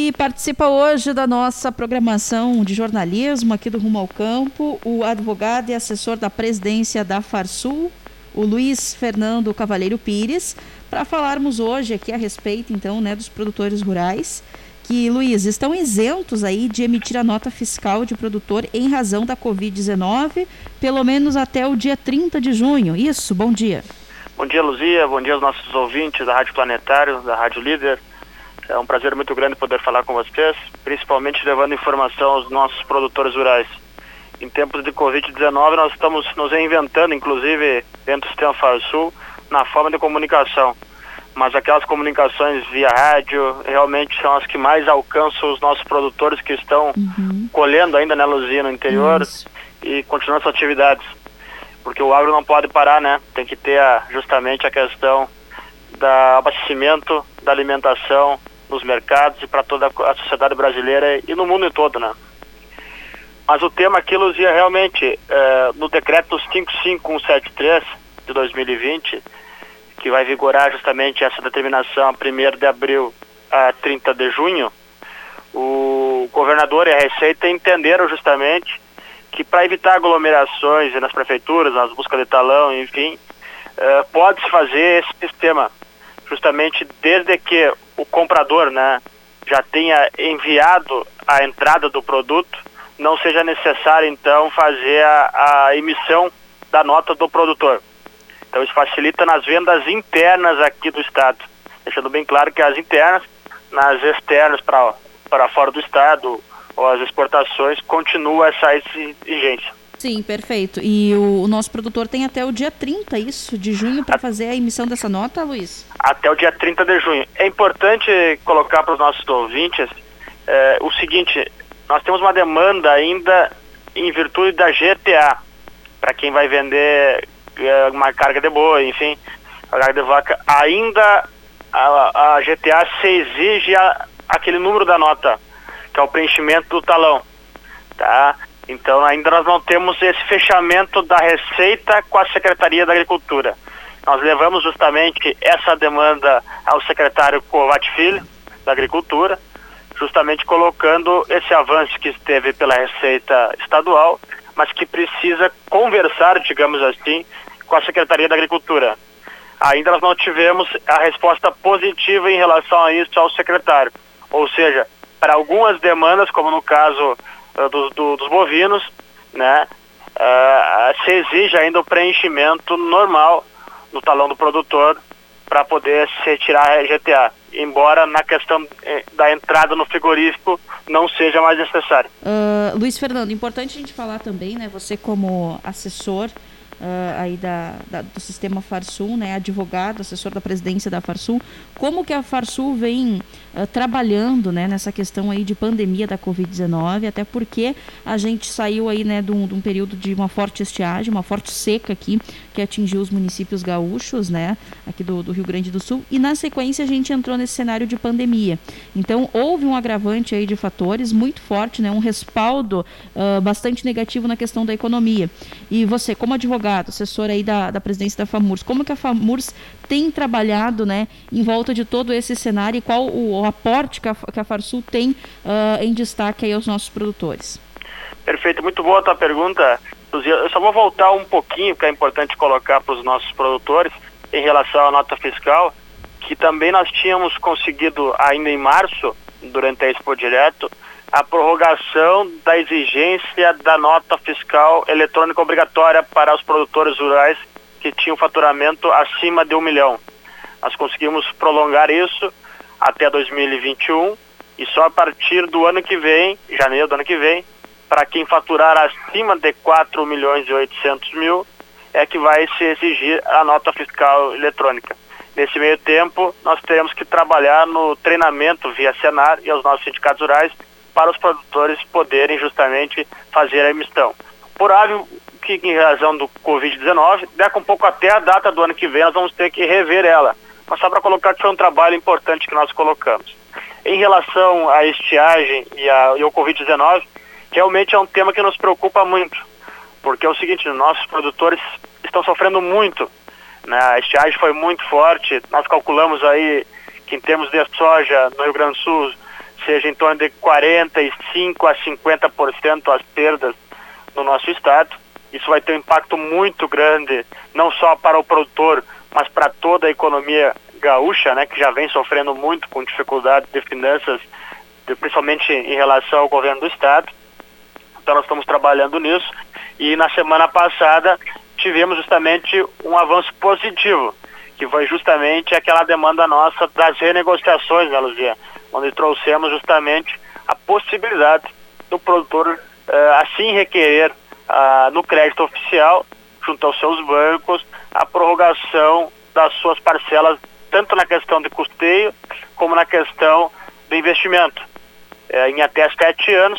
E participa hoje da nossa programação de jornalismo aqui do Rumo ao Campo, o advogado e assessor da presidência da Farsul, o Luiz Fernando Cavalheiro Pires, para falarmos hoje aqui a respeito, então, né, dos produtores rurais, que, Luiz, estão isentos aí de emitir a nota fiscal de produtor em razão da Covid-19, pelo menos até o dia 30 de junho. Isso, bom dia. Bom dia, Luzia, bom dia aos nossos ouvintes da Rádio Planetário, da Rádio Líder. É um prazer muito grande poder falar com vocês, principalmente levando informação aos nossos produtores rurais. Em tempos de Covid-19, nós estamos nos reinventando, inclusive dentro do sistema Farsul, na forma de comunicação. Mas aquelas comunicações via rádio realmente são as que mais alcançam os nossos produtores que estão colhendo ainda, né, Luzia, no interior e continuando suas atividades. Porque o agro não pode parar, né? Tem que ter justamente a questão do abastecimento, da alimentação nos mercados e para toda a sociedade brasileira e no mundo todo, né? Mas o tema aqui, Luzia, realmente, no decreto 55173 de 2020, que vai vigorar justamente essa determinação a 1º de abril a 30 de junho, o governador e a Receita entenderam justamente que para evitar aglomerações nas prefeituras, nas buscas de talão, enfim, pode-se fazer esse sistema, justamente desde que o comprador, né, já tenha enviado a entrada do produto, não seja necessário, então, fazer a emissão da nota do produtor. Então, isso facilita nas vendas internas aqui do Estado, deixando bem claro que as internas, nas externas para fora do Estado, ou as exportações, continua essa exigência. Sim, perfeito. E o nosso produtor tem até o dia 30, isso, de junho, para fazer a emissão dessa nota, Luiz? Até o dia 30 de junho. É importante colocar para os nossos ouvintes o seguinte: nós temos uma demanda ainda em virtude da GTA, para quem vai vender uma carga de boi, enfim, a carga de vaca. Ainda a GTA se exige aquele número da nota, que é o preenchimento do talão, tá? Então ainda nós não temos esse fechamento da Receita com a Secretaria da Agricultura. Nós levamos justamente essa demanda ao secretário Covatti Filho, da Agricultura, justamente colocando esse avanço que esteve pela Receita Estadual, mas que precisa conversar, digamos assim, com a Secretaria da Agricultura. Ainda nós não tivemos a resposta positiva em relação a isso ao secretário. Ou seja, para algumas demandas, como no caso dos bovinos, né, se exige ainda o preenchimento normal no talão do produtor para poder se retirar a GTA, embora na questão da entrada no frigorífico não seja mais necessário. Luiz Fernando, importante a gente falar também, né, você como assessor aí do sistema Farsul, né, advogado, assessor da presidência da Farsul, como que a Farsul vem trabalhando, né, nessa questão aí de pandemia da Covid-19, até porque a gente saiu aí, né, de um período de uma forte estiagem, uma forte seca aqui, que atingiu os municípios gaúchos, né, aqui do Rio Grande do Sul, e na sequência a gente entrou nesse cenário de pandemia. Então houve um agravante aí de fatores muito forte, né, um respaldo bastante negativo na questão da economia. E você, como advogado, assessor aí da presidência da FAMURS, como que a FAMURS tem trabalhado, né, em volta de todo esse cenário e qual o aporte que a Farsul tem em destaque aí aos nossos produtores? Perfeito, muito boa a tua pergunta, Luzia. Eu só vou voltar um pouquinho, que é importante colocar para os nossos produtores, em relação à nota fiscal, que também nós tínhamos conseguido ainda em março, durante a Expo Direto, a prorrogação da exigência da nota fiscal eletrônica obrigatória para os produtores rurais que tinham faturamento acima de 1 milhão. Nós conseguimos prolongar isso até 2021 e só a partir do ano que vem, janeiro do ano que vem, para quem faturar acima de 4 milhões e 800 mil, é que vai se exigir a nota fiscal eletrônica. Nesse meio tempo, nós teremos que trabalhar no treinamento via Senar e aos nossos sindicatos rurais para os produtores poderem justamente fazer a emissão. Por óbvio que, em razão do Covid-19, daqui a um pouco até a data do ano que vem, nós vamos ter que rever ela. Mas só para colocar que foi um trabalho importante que nós colocamos. Em relação à estiagem e ao Covid-19, realmente é um tema que nos preocupa muito, porque é o seguinte, nossos produtores estão sofrendo muito, né? A estiagem foi muito forte, nós calculamos aí que em termos de soja no Rio Grande do Sul seja em torno de 45% a 50% as perdas no nosso estado. Isso vai ter um impacto muito grande, não só para o produtor, mas para toda a economia gaúcha, né, que já vem sofrendo muito com dificuldades de finanças, principalmente em relação ao governo do estado. Então nós estamos trabalhando nisso, e na semana passada tivemos justamente um avanço positivo, que foi justamente aquela demanda nossa das renegociações, né, Luzia, onde trouxemos justamente a possibilidade do produtor assim requerer no crédito oficial, junto aos seus bancos, a prorrogação das suas parcelas, tanto na questão de custeio, como na questão de investimento, em até 7 anos,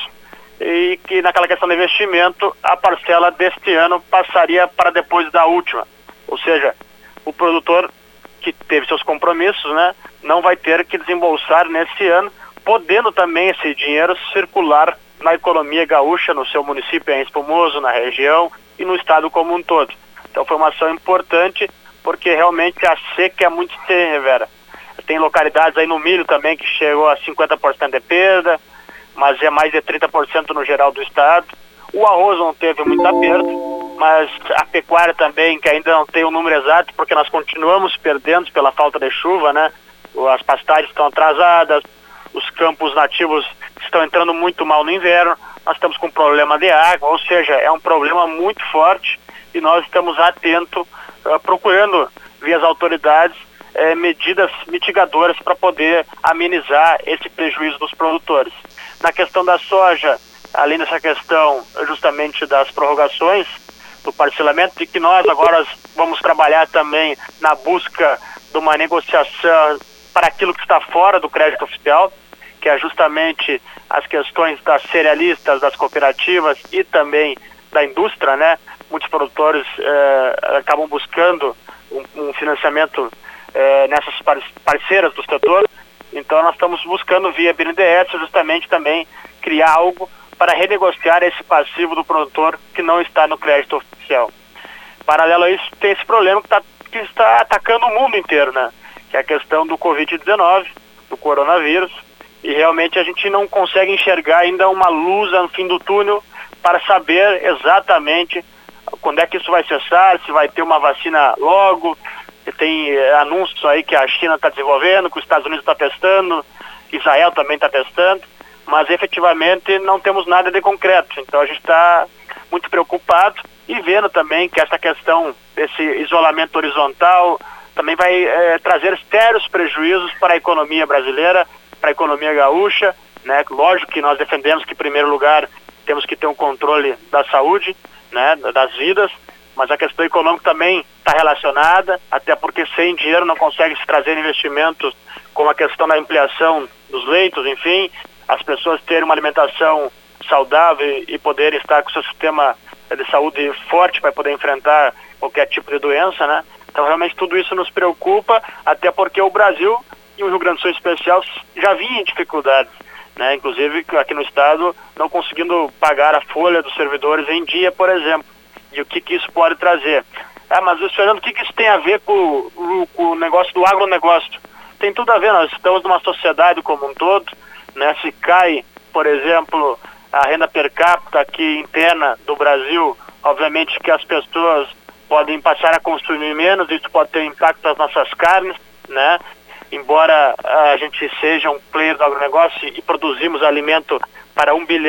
e que naquela questão de investimento, a parcela deste ano passaria para depois da última. Ou seja, o produtor que teve seus compromissos, né, não vai ter que desembolsar nesse ano, podendo também esse dinheiro circular na economia gaúcha, no seu município em Espumoso, na região e no estado como um todo. Então foi uma ação importante, porque realmente a seca é muito severa. Tem localidades aí no milho também que chegou a 50% de perda, mas é mais de 30% no geral do estado. O arroz não teve muita perda, mas a pecuária também, que ainda não tem o número exato, porque nós continuamos perdendo pela falta de chuva, né? As pastagens estão atrasadas, os campos nativos estão entrando muito mal no inverno, nós estamos com problema de água, ou seja, é um problema muito forte, e nós estamos atentos, procurando via as autoridades medidas mitigadoras para poder amenizar esse prejuízo dos produtores. Na questão da soja, além dessa questão justamente das prorrogações, do parcelamento, de que nós agora vamos trabalhar também na busca de uma negociação para aquilo que está fora do crédito oficial, que é justamente as questões das cerealistas, das cooperativas e também da indústria, né? Muitos produtores acabam buscando um financiamento nessas parceiras do setor. Então nós estamos buscando via BNDES justamente também criar algo para renegociar esse passivo do produtor que não está no crédito oficial. Paralelo a isso, tem esse problema que está atacando o mundo inteiro, né? Que é a questão do Covid-19, do coronavírus, e realmente a gente não consegue enxergar ainda uma luz no fim do túnel para saber exatamente quando é que isso vai cessar, se vai ter uma vacina logo. Tem anúncios aí que a China está desenvolvendo, que os Estados Unidos está testando, Israel também está testando, mas efetivamente não temos nada de concreto. Então a gente está muito preocupado e vendo também que essa questão desse isolamento horizontal também vai trazer sérios prejuízos para a economia brasileira, para a economia gaúcha, né? Lógico que nós defendemos que, em primeiro lugar, temos que ter um controle da saúde, né, das vidas, mas a questão econômica também está relacionada, até porque sem dinheiro não consegue se trazer investimentos, como a questão da ampliação dos leitos, enfim, as pessoas terem uma alimentação saudável e poderem estar com o seu sistema de saúde forte para poder enfrentar qualquer tipo de doença, né? Então realmente tudo isso nos preocupa, até porque o Brasil e o Rio Grande do Sul em especial já vinha em dificuldades, né? Inclusive aqui no estado não conseguindo pagar a folha dos servidores em dia, por exemplo. E o que isso pode trazer? Mas Fernando, o que isso tem a ver com o negócio do agronegócio? Tem tudo a ver, nós estamos numa sociedade como um todo, né? Se cai, por exemplo, a renda per capita aqui interna do Brasil, obviamente que as pessoas podem passar a consumir menos, isso pode ter impacto nas nossas carnes, né? Embora a gente seja um player do agronegócio e produzimos alimento para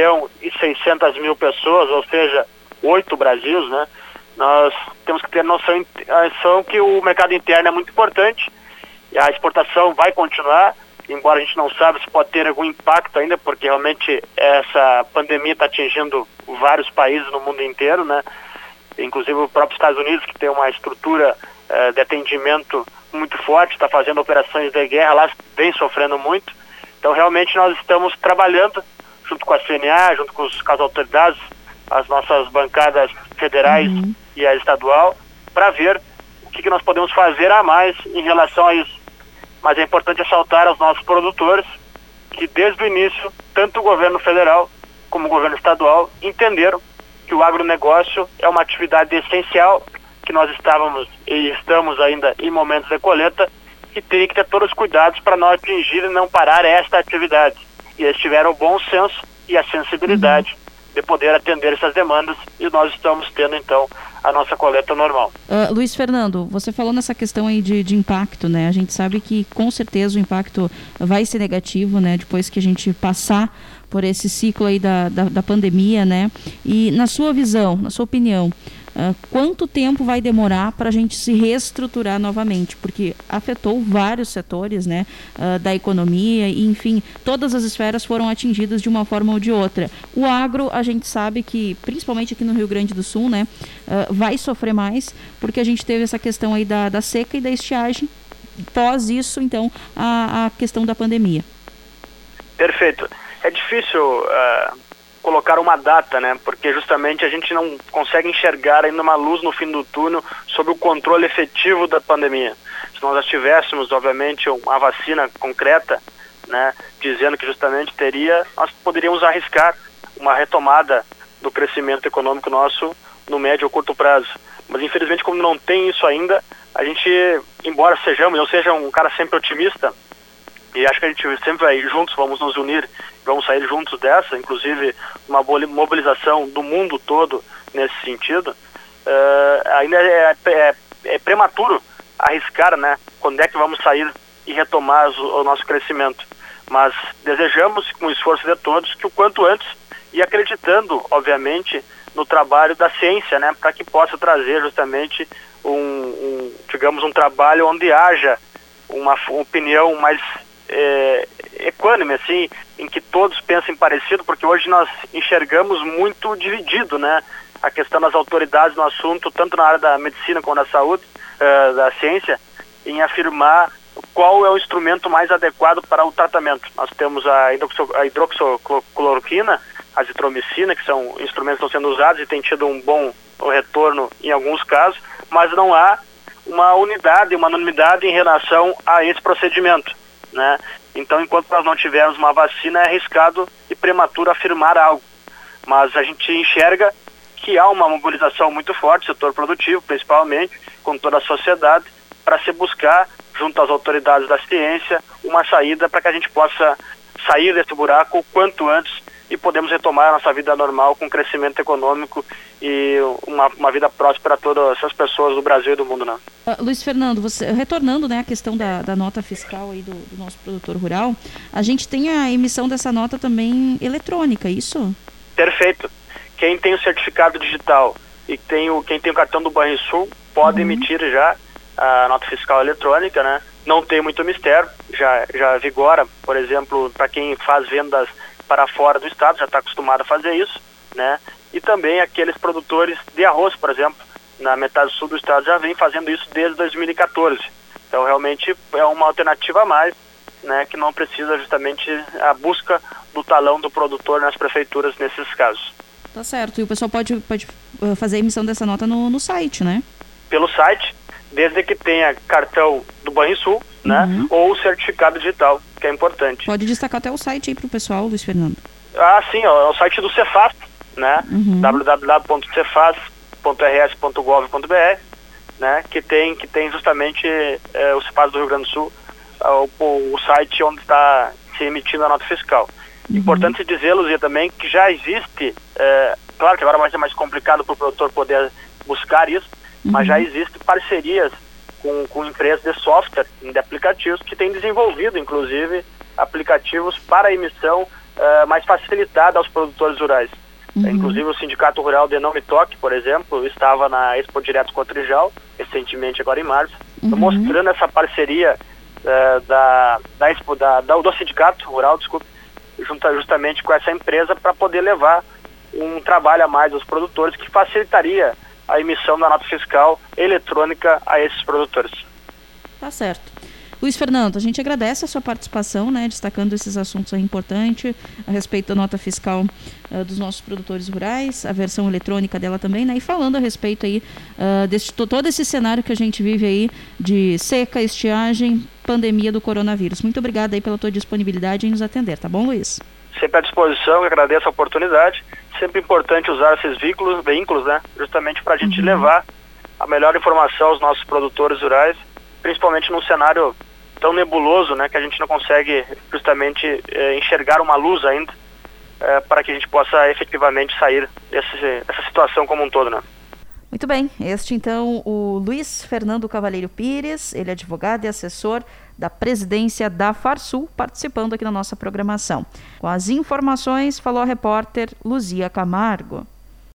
1.600.000 pessoas, ou seja, 8 Brasils, né? Nós temos que ter noção que o mercado interno é muito importante e a exportação vai continuar, embora a gente não saiba se pode ter algum impacto ainda, porque realmente essa pandemia está atingindo vários países no mundo inteiro, né? Inclusive o próprio Estados Unidos, que tem uma estrutura de atendimento muito forte, está fazendo operações de guerra lá, vem sofrendo muito. Então realmente nós estamos trabalhando junto com a CNA, junto com as autoridades, as nossas bancadas federais e a estadual, para ver o que nós podemos fazer a mais em relação a isso. Mas é importante ressaltar aos nossos produtores que desde o início, tanto o governo federal como o governo estadual entenderam que o agronegócio é uma atividade essencial, que nós estávamos e estamos ainda em momentos de colheita, e tem que ter todos os cuidados para não atingir e não parar esta atividade. E eles tiveram o bom senso e a sensibilidade de poder atender essas demandas, e nós estamos tendo, então, a nossa coleta normal. Luiz Fernando, você falou nessa questão aí de impacto, né? A gente sabe que, com certeza, o impacto vai ser negativo, né? Depois que a gente passar por esse ciclo aí da pandemia, né? E, na sua visão, na sua opinião, quanto tempo vai demorar para a gente se reestruturar novamente? Porque afetou vários setores, né, da economia e, enfim, todas as esferas foram atingidas de uma forma ou de outra. O agro, a gente sabe que, principalmente aqui no Rio Grande do Sul, né, vai sofrer mais, porque a gente teve essa questão aí da seca e da estiagem. Pós isso, então, a questão da pandemia. Perfeito. É difícil colocar uma data, né? Porque justamente a gente não consegue enxergar ainda uma luz no fim do túnel sobre o controle efetivo da pandemia. Se nós já tivéssemos, obviamente, uma vacina concreta, né, dizendo que justamente nós poderíamos arriscar uma retomada do crescimento econômico nosso no médio ou curto prazo. Mas, infelizmente, como não tem isso ainda, a gente, embora eu seja um cara sempre otimista, e acho que a gente sempre vai juntos, vamos nos unir, vamos sair juntos dessa, inclusive uma mobilização do mundo todo nesse sentido. Ainda é prematuro arriscar, né, quando é que vamos sair e retomar o nosso crescimento. Mas desejamos, com o esforço de todos, que o quanto antes, e acreditando, obviamente, no trabalho da ciência, né, para que possa trazer justamente um trabalho onde haja uma opinião mais equânime, assim, em que todos pensem parecido, porque hoje nós enxergamos muito dividido, né, a questão das autoridades no assunto, tanto na área da medicina como da saúde, da ciência, em afirmar qual é o instrumento mais adequado para o tratamento. Nós temos a hidroxicloroquina, a azitromicina, que são instrumentos que estão sendo usados e têm tido um bom retorno em alguns casos, mas não há uma unanimidade em relação a esse procedimento, né? Então, enquanto nós não tivermos uma vacina, é arriscado e prematuro afirmar algo. Mas a gente enxerga que há uma mobilização muito forte, setor produtivo, principalmente, com toda a sociedade, para se buscar, junto às autoridades da ciência, uma saída para que a gente possa sair desse buraco o quanto antes e podemos retomar a nossa vida normal com crescimento econômico e uma vida próspera a todas as pessoas do Brasil e do mundo, né? Luiz Fernando, retornando, né, à questão da nota fiscal aí do nosso produtor rural, a gente tem a emissão dessa nota também eletrônica, isso? Perfeito. Quem tem o certificado digital e quem tem o cartão do Banrisul pode emitir já a nota fiscal eletrônica, né? Não tem muito mistério, já vigora, por exemplo, para quem faz vendas para fora do estado, já está acostumado a fazer isso, né? E também aqueles produtores de arroz, por exemplo, na metade sul do estado já vem fazendo isso desde 2014. Então, realmente é uma alternativa a mais, né, que não precisa justamente a busca do talão do produtor nas prefeituras nesses casos. Tá certo. E o pessoal pode fazer a emissão dessa nota no site, né? Pelo site, desde que tenha cartão do Banrisul, né, ou certificado digital, que é importante. Pode destacar até o site aí para o pessoal, Luiz Fernando. Sim, é o site do Cefaz, né, www.cefaz.rs.gov.br, né, que tem justamente o Cefaz do Rio Grande do Sul, o site onde está se emitindo a nota fiscal. Importante dizer, Luzia, também que já existe, claro que agora vai ser mais complicado para o produtor poder buscar isso, mas já existem parcerias com empresas de software, de aplicativos, que têm desenvolvido, inclusive, aplicativos para emissão mais facilitada aos produtores rurais. Inclusive, o Sindicato Rural de Não Me Toque, por exemplo, estava na Expo Direto com a Trijal, recentemente, agora em março, mostrando essa parceria do Sindicato Rural, justamente com essa empresa, para poder levar um trabalho a mais aos produtores, que facilitaria a emissão da nota fiscal eletrônica a esses produtores. Tá certo. Luiz Fernando, a gente agradece a sua participação, né, destacando esses assuntos aí importantes a respeito da nota fiscal dos nossos produtores rurais, a versão eletrônica dela também, né, e falando a respeito aí todo esse cenário que a gente vive aí de seca, estiagem, pandemia do coronavírus. Muito obrigada aí pela tua disponibilidade em nos atender, tá bom, Luiz? Sempre à disposição, eu agradeço a oportunidade. Sempre importante usar esses veículos, né, justamente para a gente levar a melhor informação aos nossos produtores rurais, principalmente num cenário tão nebuloso, né, que a gente não consegue justamente enxergar uma luz ainda para que a gente possa efetivamente sair dessa situação como um todo, né? Muito bem, este então o Luiz Fernando Cavalheiro Pires, ele é advogado e assessor da presidência da Farsul, participando aqui na nossa programação. Com as informações, falou a repórter Luzia Camargo.